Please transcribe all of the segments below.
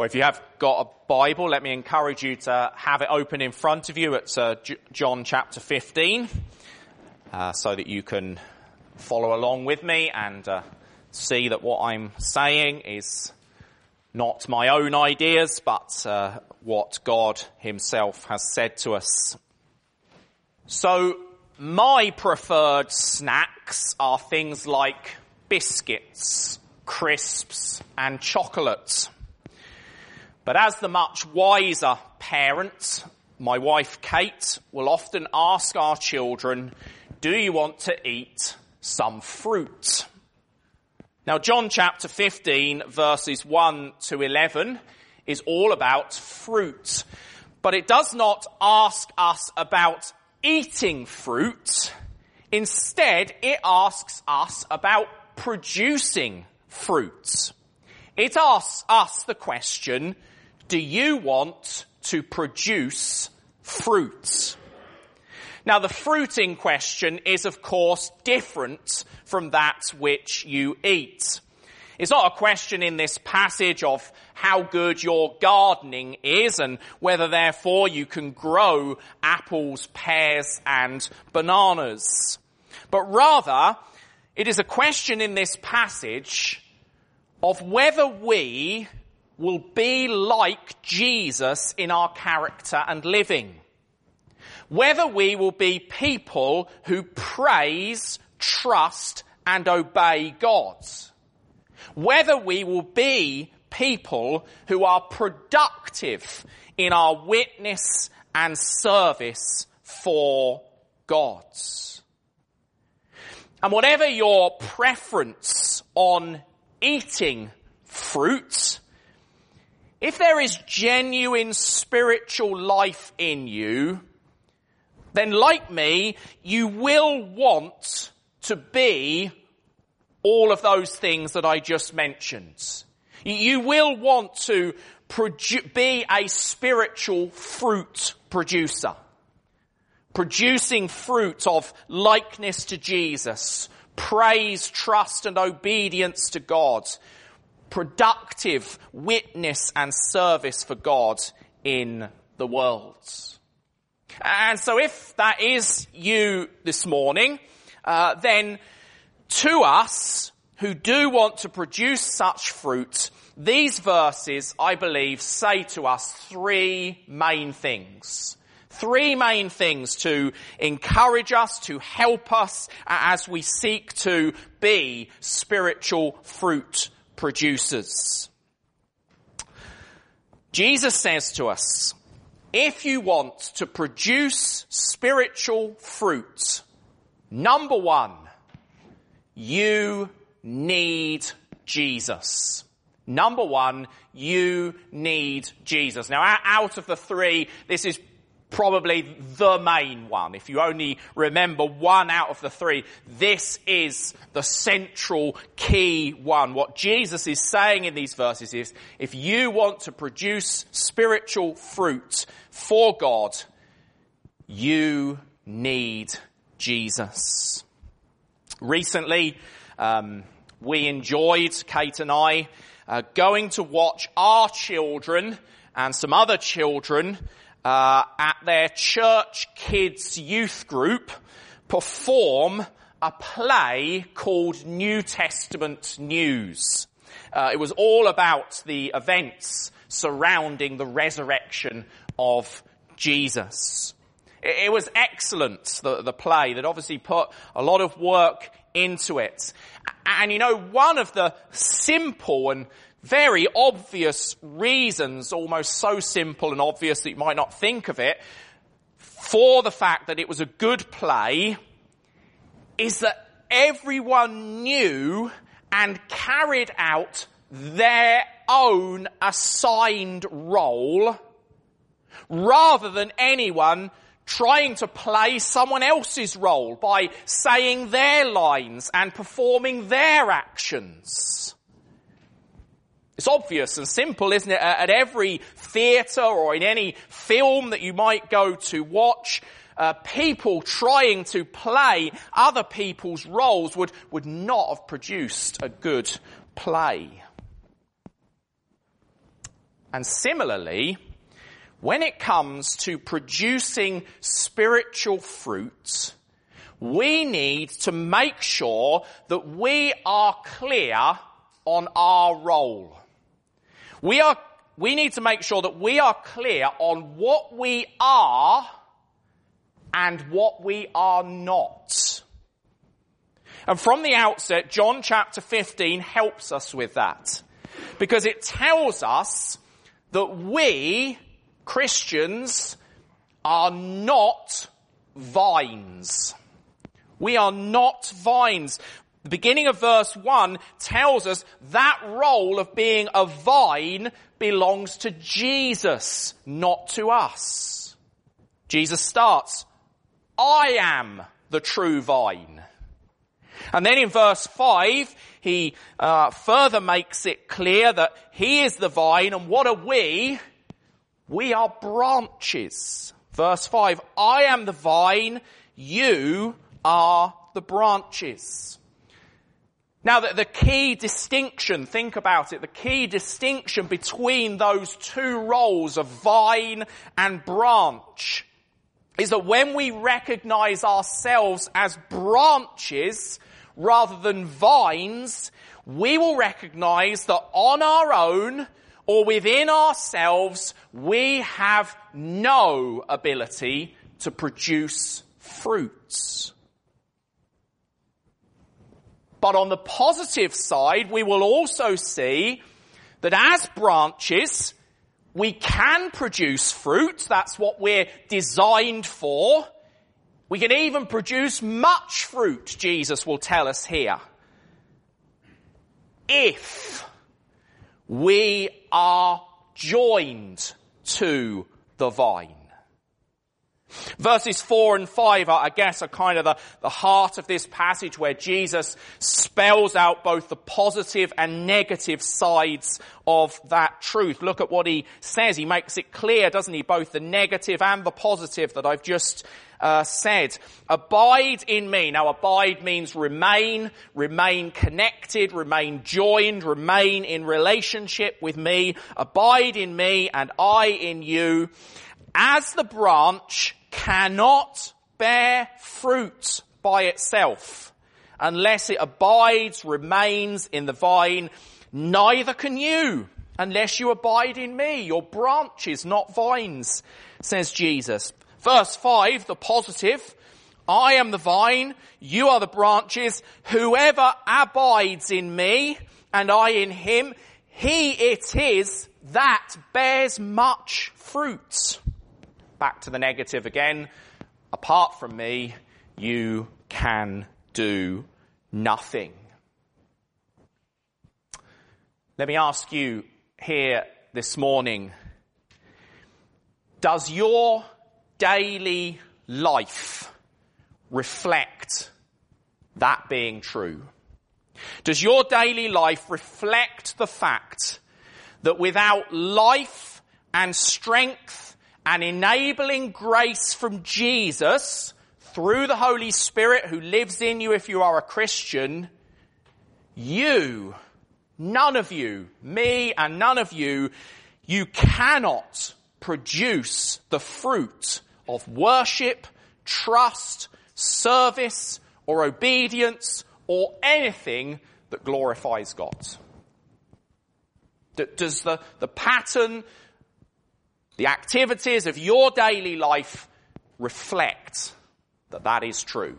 Well, if you have got a Bible, let me encourage you to have it open in front of you at John chapter 15, so that you can follow along with me and see that what I'm saying is not my own ideas, but what God himself has said to us. So, my preferred snacks are things like biscuits, crisps, and chocolate. But as the much wiser parent, my wife Kate will often ask our children, do you want to eat some fruit? Now, John chapter 15, verses 1 to 11 is all about fruit. But it does not ask us about eating fruit. Instead, it asks us about producing fruit. It asks us the question, do you want to produce fruit? Now, the fruit in question is, of course, different from that which you eat. It's not a question in this passage of how good your gardening is and whether, therefore, you can grow apples, pears, and bananas. But rather, it is a question in this passage of whether we will be like Jesus in our character and living. Whether we will be people who praise, trust, and obey God. Whether we will be people who are productive in our witness and service for God. And whatever your preference on eating fruit, if there is genuine spiritual life in you, then like me, you will want to be all of those things that I just mentioned. You will want to be a spiritual fruit producer. Producing fruit of likeness to Jesus, praise, trust, and obedience to God. Productive witness and service for God in the world. And so if that is you this morning, then to us who do want to produce such fruit, these verses, I believe, say to us three main things. Three main things to encourage us, to help us as we seek to be spiritual fruit producers. Jesus says to us, if you want to produce spiritual fruit, number one, you need Jesus. Number one, you need Jesus. Now, out of the three, this is probably the main one. If you only remember one out of the three, this is the central key one. What Jesus is saying in these verses is, if you want to produce spiritual fruit for God, you need Jesus. Recently, we enjoyed, Kate and I, going to watch our children and some other children at their church kids youth group perform a play called New Testament News. It was all about the events surrounding the resurrection of Jesus. It was excellent, the play, that obviously put a lot of work into it. And you know, one of the simple and very obvious reasons, almost so simple and obvious that you might not think of it, for the fact that it was a good play, is that everyone knew and carried out their own assigned role, rather than anyone trying to play someone else's role by saying their lines and performing their actions. It's obvious and simple, isn't it? At every theatre or in any film that you might go to watch, people trying to play other people's roles would not have produced a good play. And similarly, when it comes to producing spiritual fruit, we need to make sure that we are clear on our role. We need to make sure that we are clear on what we are and what we are not. And from the outset, John chapter 15 helps us with that, because it tells us that we, Christians, are not vines. We are not vines. The beginning of verse 1 tells us that role of being a vine belongs to Jesus, not to us. Jesus starts, I am the true vine. And then in verse 5, he further makes it clear that he is the vine, and what are we? We are branches. Verse 5, I am the vine, you are the branches. Now, the key distinction, think about it, the key distinction between those two roles of vine and branch is that when we recognize ourselves as branches rather than vines, we will recognize that on our own or within ourselves, we have no ability to produce fruits. But on the positive side, we will also see that as branches, we can produce fruit. That's what we're designed for. We can even produce much fruit, Jesus will tell us here, if we are joined to the vine. Verses 4 and 5 are, I guess, are kind of the heart of this passage where Jesus spells out both the positive and negative sides of that truth. Look at what he says. He makes it clear, doesn't he, both the negative and the positive that I've just said. Abide in me. Now, abide means remain connected, remain joined, remain in relationship with me. Abide in me and I in you. As the branch cannot bear fruit by itself unless it abides, remains in the vine, neither can you unless you abide in me. You're branches, not vines, says Jesus. Verse 5, the positive, I am the vine, you are the branches. Whoever abides in me and I in him, he it is that bears much fruit. Back to the negative again. Apart from me, you can do nothing. Let me ask you here this morning, does your daily life reflect that being true? Does your daily life reflect the fact that without life and strength and enabling grace from Jesus through the Holy Spirit who lives in you if you are a Christian, you, none of you, me and none of you, you cannot produce the fruit of worship, trust, service, or obedience, or anything that glorifies God? Does the pattern, the activities of your daily life reflect that that is true?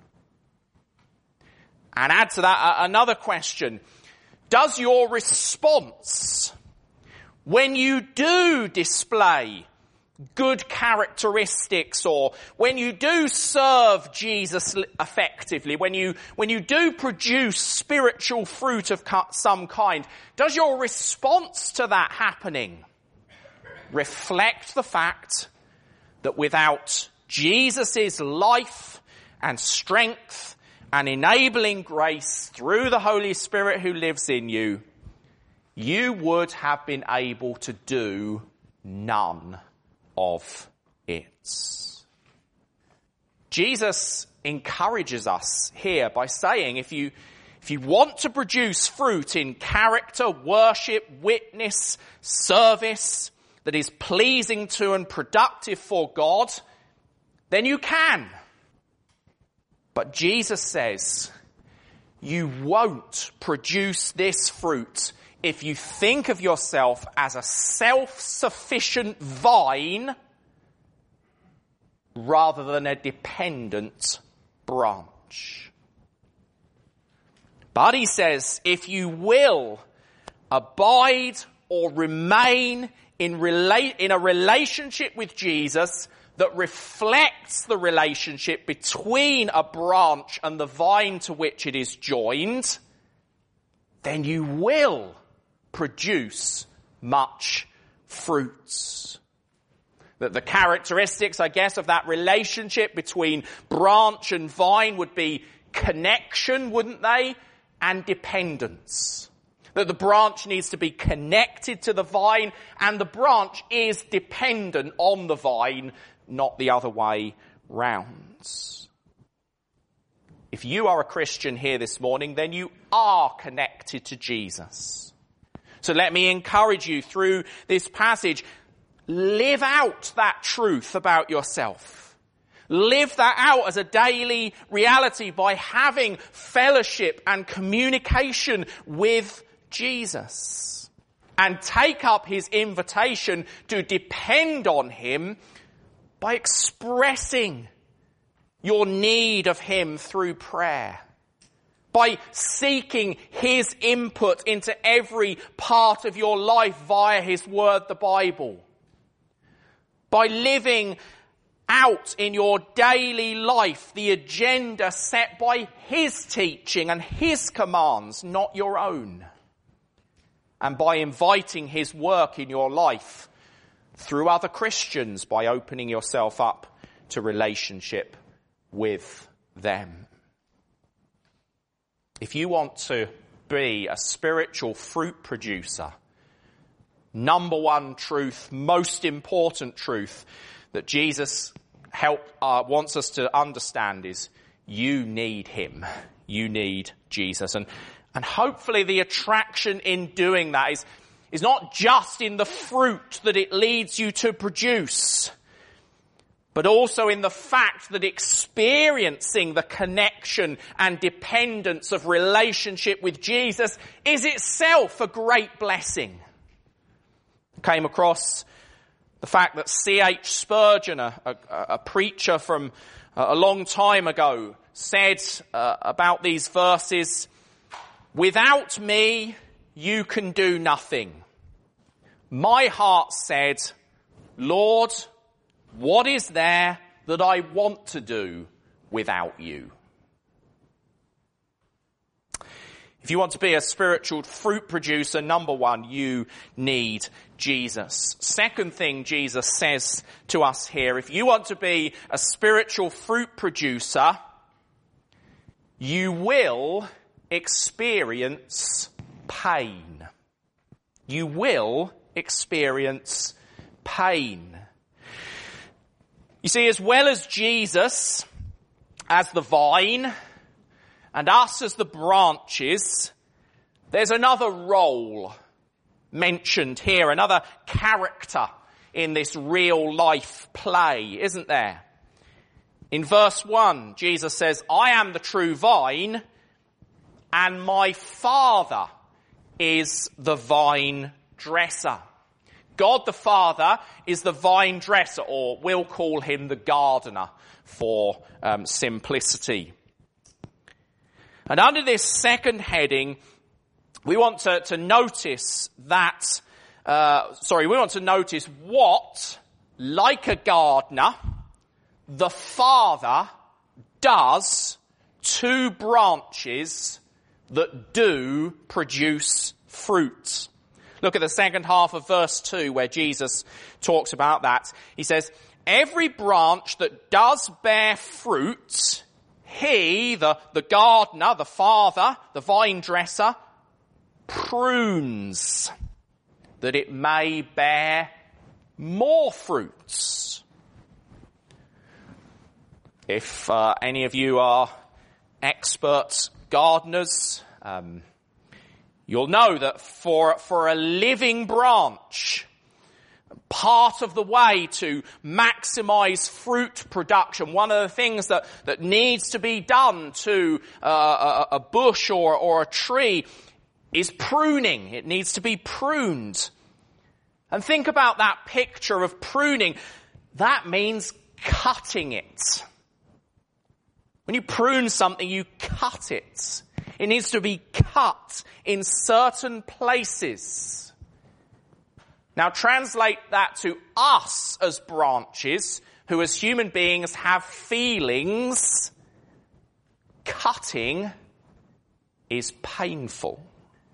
And add to that another question. Does your response, when you do display good characteristics, or when you do serve Jesus effectively, when you do produce spiritual fruit of some kind, does your response to that happening reflect the fact that without Jesus' life and strength and enabling grace through the Holy Spirit who lives in you, you would have been able to do none of it? Jesus encourages us here by saying, if you if you want to produce fruit in character, worship, witness, service that is pleasing to and productive for God, then you can. But Jesus says, you won't produce this fruit if you think of yourself as a self-sufficient vine rather than a dependent branch. But he says, if you will abide or remain in a relationship with Jesus that reflects the relationship between a branch and the vine to which it is joined, then you will produce much fruits. That the characteristics, I guess, of that relationship between branch and vine would be connection, wouldn't they? And dependence. That the branch needs to be connected to the vine and the branch is dependent on the vine, not the other way round. If you are a Christian here this morning, then you are connected to Jesus. So let me encourage you through this passage, live out that truth about yourself. Live that out as a daily reality by having fellowship and communication with Jesus. And take up his invitation to depend on him by expressing your need of him through prayer. By seeking his input into every part of your life via his word, the Bible. By living out in your daily life the agenda set by his teaching and his commands, not your own. And by inviting his work in your life through other Christians, by opening yourself up to relationship with them. If you want to be a spiritual fruit producer, number one truth, most important truth that Jesus wants us to understand is you need him. You need Jesus. And hopefully the attraction in doing that is not just in the fruit that it leads you to produce, but also in the fact that experiencing the connection and dependence of relationship with Jesus is itself a great blessing. Came across the fact that C.H. Spurgeon, a preacher from a long time ago, said about these verses, "Without me, you can do nothing. My heart said, Lord, what is there that I want to do without you?" If you want to be a spiritual fruit producer, number one, you need Jesus. Second thing Jesus says to us here, if you want to be a spiritual fruit producer, you will experience pain. You will experience pain. You see, as well as Jesus as the vine and us as the branches, there's another role mentioned here, another character in this real life play, isn't there? In verse 1, Jesus says, "I am the true vine, and my Father is the vine dresser." God the Father is the vine dresser, or we'll call him the gardener for simplicity. And under this second heading, we want to notice that, we want to notice what, like a gardener, the Father does to branches that do produce fruit. Look at the second half of verse 2 where Jesus talks about that. He says, "Every branch that does bear fruit, he, the gardener, the Father, the vine dresser, prunes, that it may bear more fruits." If any of you are expert gardeners, You'll know that for a living branch, part of the way to maximize fruit production, one of the things that needs to be done to a bush or a tree is pruning. It needs to be pruned. And think about that picture of pruning. That means cutting it. When you prune something, you cut it. It needs to be cut in certain places. Now translate that to us as branches, who as human beings have feelings. Cutting is painful.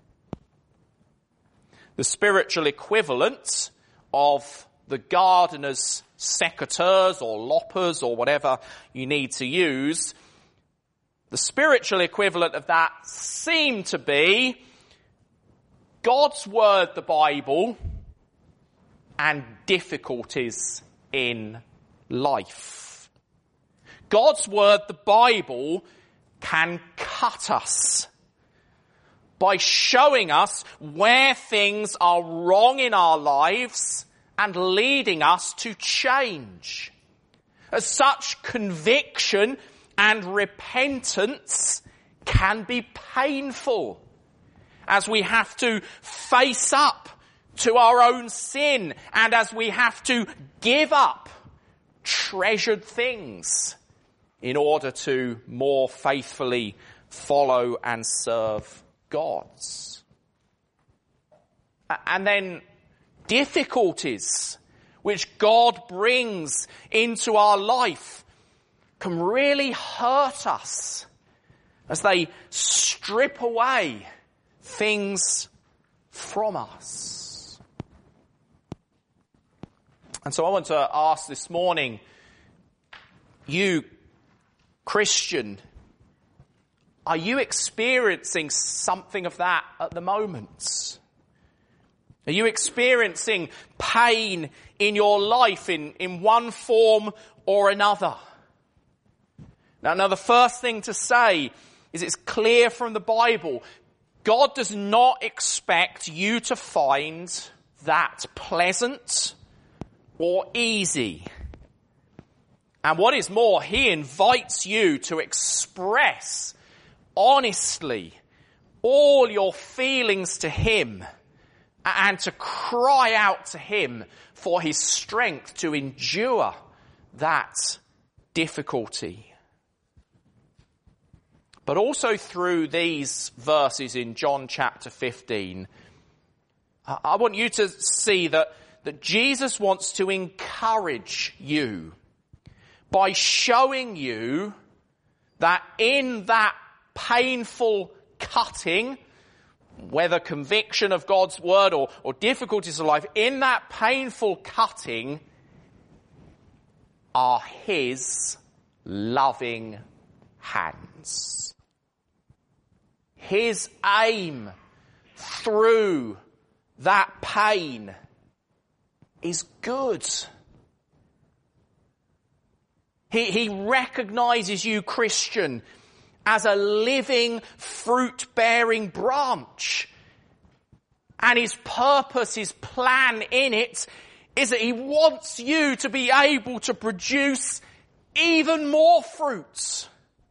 The spiritual equivalent of the gardener's secateurs or loppers or whatever you need to use, the spiritual equivalent of that seemed to be God's word, the Bible, and difficulties in life. God's word, the Bible, can cut us by showing us where things are wrong in our lives and leading us to change. As such, conviction and repentance can be painful, as we have to face up to our own sin and as we have to give up treasured things in order to more faithfully follow and serve God. And then difficulties which God brings into our life can really hurt us as they strip away things from us. And so I want to ask this morning, you Christian, are you experiencing something of that at the moment? Are you experiencing pain in your life in one form or another? Now, the first thing to say is it's clear from the Bible, God does not expect you to find that pleasant or easy. And what is more, he invites you to express honestly all your feelings to him and to cry out to him for his strength to endure that difficulty. But also through these verses in John chapter 15, I want you to see that Jesus wants to encourage you by showing you that in that painful cutting, whether conviction of God's word or difficulties of life, in that painful cutting are his loving hands. His aim through that pain is good. He recognizes you, Christian, as a living, fruit-bearing branch. And his purpose, his plan in it, is that he wants you to be able to produce even more fruits.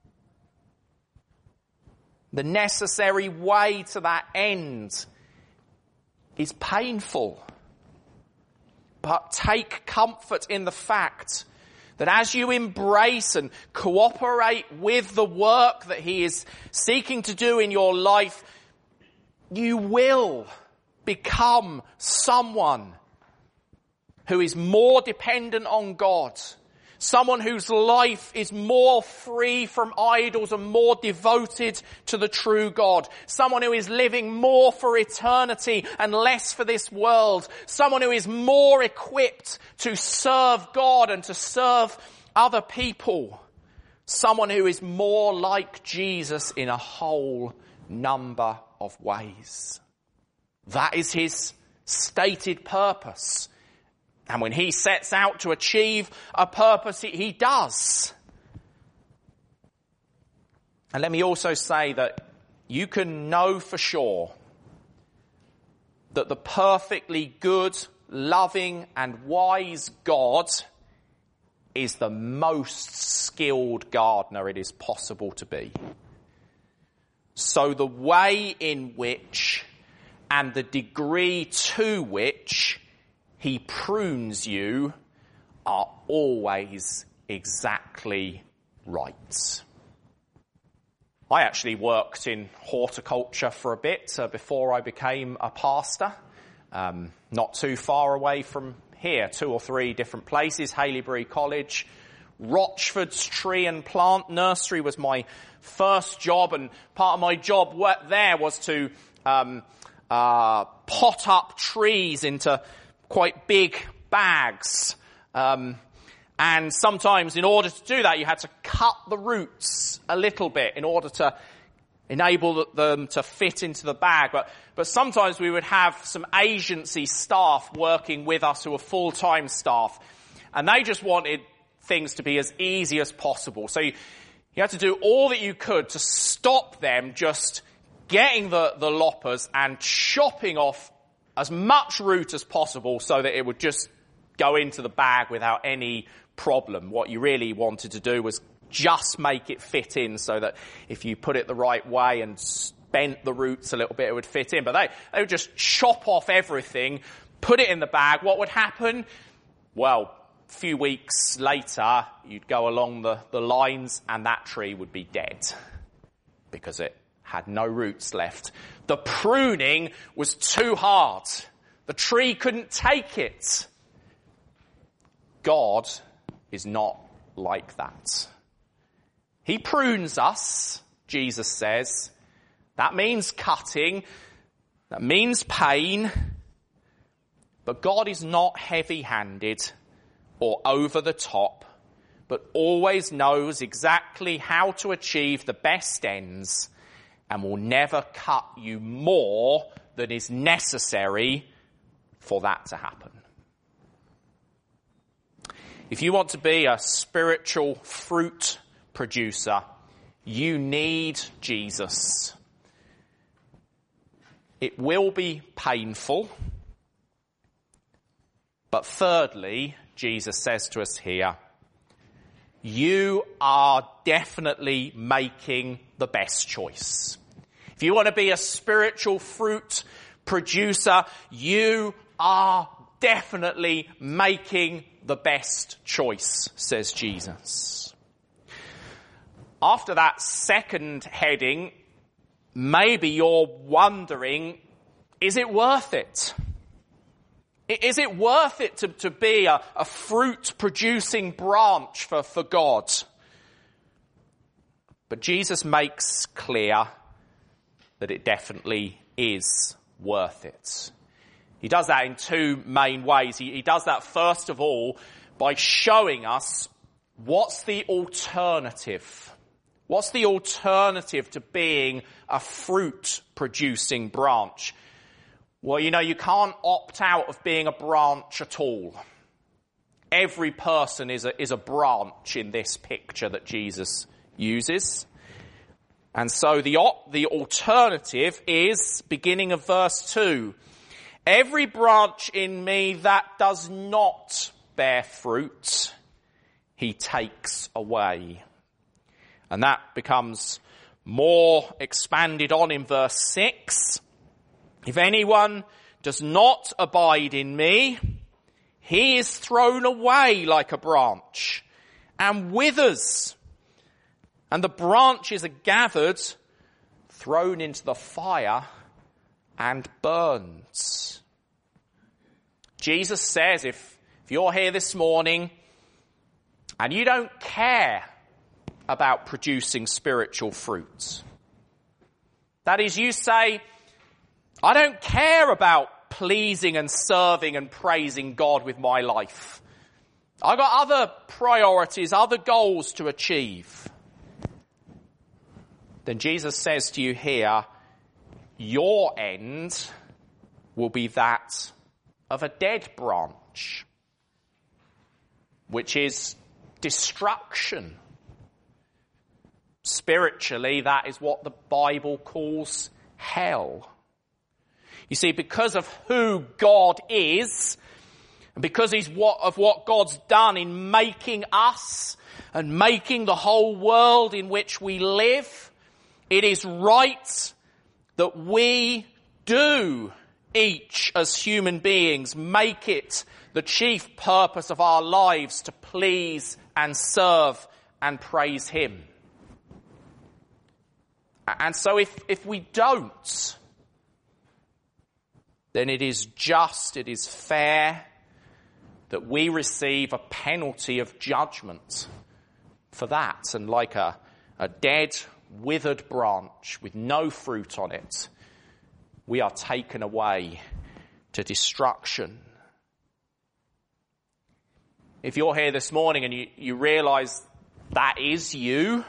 The necessary way to that end is painful. But take comfort in the fact that as you embrace and cooperate with the work that he is seeking to do in your life, you will become someone who is more dependent on God, someone whose life is more free from idols and more devoted to the true God, someone who is living more for eternity and less for this world, someone who is more equipped to serve God and to serve other people, someone who is more like Jesus in a whole number of ways. That is his stated purpose. And when he sets out to achieve a purpose, he does. And let me also say that you can know for sure that the perfectly good, loving and wise God is the most skilled gardener it is possible to be. So the way in which and the degree to which he prunes you are always exactly right. I actually worked in horticulture for a bit before I became a pastor. Not too far away from here, 2 or 3 different places. Haileybury College, Rochford's Tree and Plant Nursery was my first job, and part of my job there was to pot up trees into quite big bags. And sometimes in order to do that, you had to cut the roots a little bit in order to enable them to fit into the bag. But sometimes we would have some agency staff working with us who were full-time staff, and they just wanted things to be as easy as possible. So you had to do all that you could to stop them just getting the loppers and chopping off as much root as possible so that it would just go into the bag without any problem. What you really wanted to do was just make it fit in so that if you put it the right way and bent the roots a little bit, it would fit in. But they would just chop off everything, put it in the bag. What would happen? Well, a few weeks later, you'd go along the lines and that tree would be dead because it had no roots left. The pruning was too hard. The tree couldn't take it. God is not like that. He prunes us, Jesus says. That means cutting. That means pain. But God is not heavy-handed or over the top, but always knows exactly how to achieve the best ends and will never cut you more than is necessary for that to happen. If you want to be a spiritual fruit producer, you need Jesus. It will be painful. But thirdly, Jesus says to us here, you are definitely making the best choice. If you want to be a spiritual fruit producer, you are definitely making the best choice, says Jesus. After that second heading, maybe you're wondering, is it worth it? Is it worth it to be a fruit-producing branch for God? But Jesus makes clear that it definitely is worth it. He does that in 2 main ways. He does that, first of all, by showing us what's the alternative. What's the alternative to being a fruit-producing branch? Well, you can't opt out of being a branch at all. Every person is a branch in this picture that Jesus uses. And so the alternative is, beginning of verse 2, every branch in me that does not bear fruit, he takes away. And that becomes more expanded on in verse 6. If anyone does not abide in me, he is thrown away like a branch and withers. And the branches are gathered, thrown into the fire, and burns. Jesus says if you're here this morning and you don't care about producing spiritual fruit, that is, you say, I don't care about pleasing and serving and praising God with my life. I've got other priorities, other goals to achieve. Then Jesus says to you here, your end will be that of a dead branch, which is destruction. Spiritually, that is what the Bible calls hell. You see, because of who God is, and because of what God's done in making us and making the whole world in which we live, it is right that we do, each as human beings, make it the chief purpose of our lives to please and serve and praise him. And so if we don't, then it is just, it is fair that we receive a penalty of judgment for that. And like a dead, withered branch with no fruit on it, we are taken away to destruction. If you're here this morning and you realise that is you,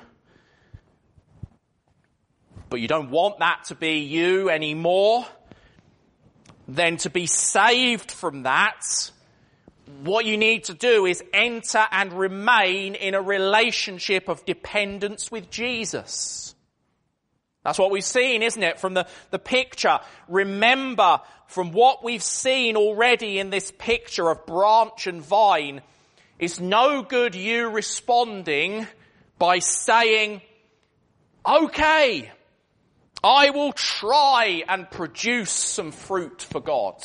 but you don't want that to be you anymore, then to be saved from that, what you need to do is enter and remain in a relationship of dependence with Jesus. That's what we've seen, isn't it, from the picture. Remember, from what we've seen already in this picture of branch and vine, it's no good you responding by saying, okay, I will try and produce some fruit for God.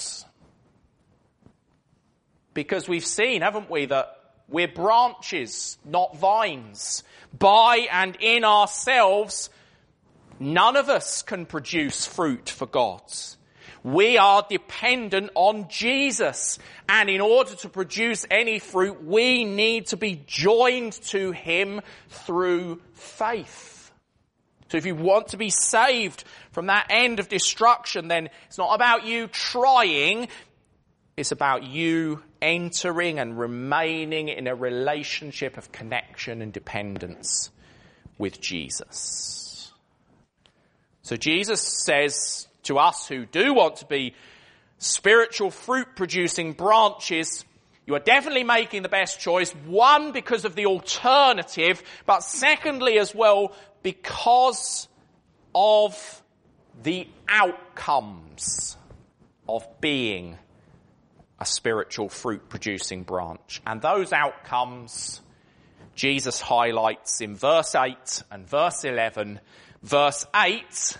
Because we've seen, haven't we, that we're branches, not vines. By and in ourselves, none of us can produce fruit for God. We are dependent on Jesus. And in order to produce any fruit, we need to be joined to him through faith. So if you want to be saved from that end of destruction, then it's not about you trying. It's about you entering and remaining in a relationship of connection and dependence with Jesus. So Jesus says to us who do want to be spiritual fruit-producing branches, you are definitely making the best choice. One, because of the alternative, but secondly as well, because of the outcomes of being a spiritual fruit-producing branch. And those outcomes Jesus highlights in verse 8 and verse 11. Verse 8,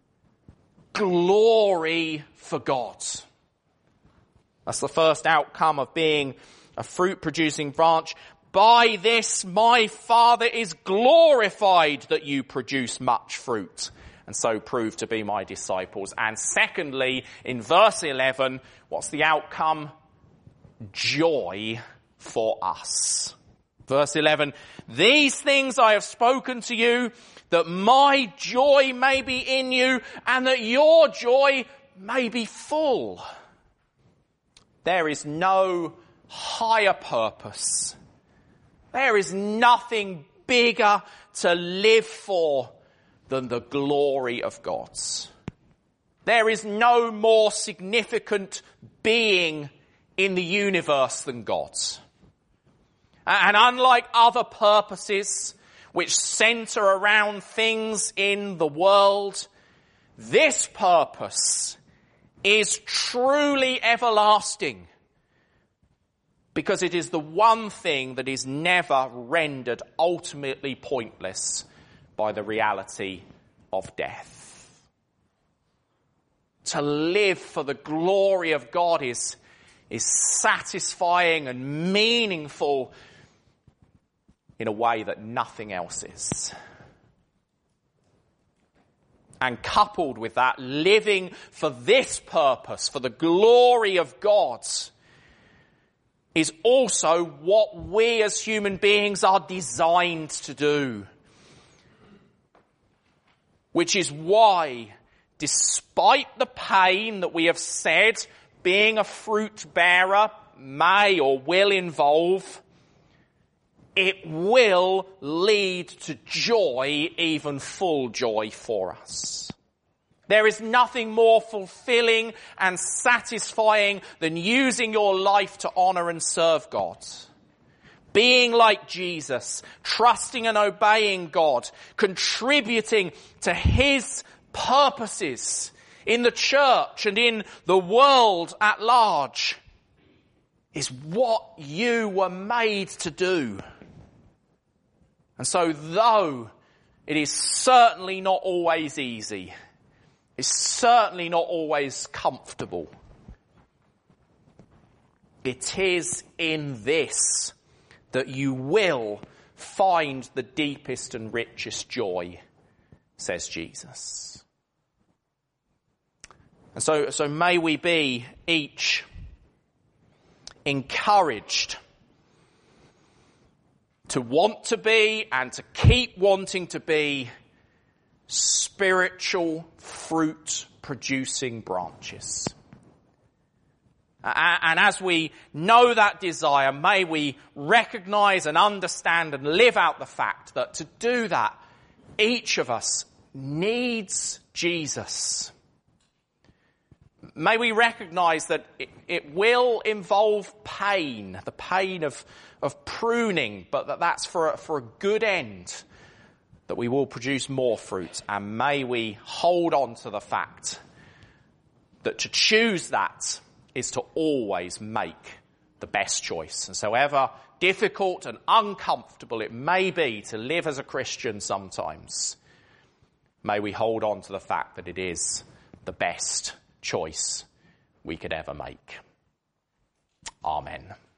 glory for God. That's the first outcome of being a fruit-producing branch. By this my Father is glorified that you produce much fruit and so prove to be my disciples. And secondly, in verse 11, what's the outcome? Joy for us. Verse 11, these things I have spoken to you, that my joy may be in you and that your joy may be full. There is no higher purpose. There is nothing bigger to live for than the glory of God. There is no more significant being in the universe than God. And unlike other purposes which center around things in the world, this purpose is truly everlasting, because it is the one thing that is never rendered ultimately pointless by the reality of death. To live for the glory of God is satisfying and meaningful in a way that nothing else is. And coupled with that, living for this purpose, for the glory of God, is also what we as human beings are designed to do. Which is why, despite the pain that we have said being a fruit bearer may or will involve, it will lead to joy, even full joy for us. There is nothing more fulfilling and satisfying than using your life to honour and serve God. being like Jesus, trusting and obeying God, contributing to his purposes in the church and in the world at large, is what you were made to do. And so though it is certainly not always easy, it's certainly not always comfortable, it is in this that you will find the deepest and richest joy, says Jesus. And so may we be each encouraged to want to be and to keep wanting to be spiritual fruit producing branches. And as we know that desire, may we recognize and understand and live out the fact that to do that, each of us needs Jesus. May we recognize that it will involve pain, the pain of pruning, but that's for a good end, that we will produce more fruit. And may we hold on to the fact that to choose that is to always make the best choice. And so however difficult and uncomfortable it may be to live as a Christian sometimes, may we hold on to the fact that it is the best choice we could ever make. Amen.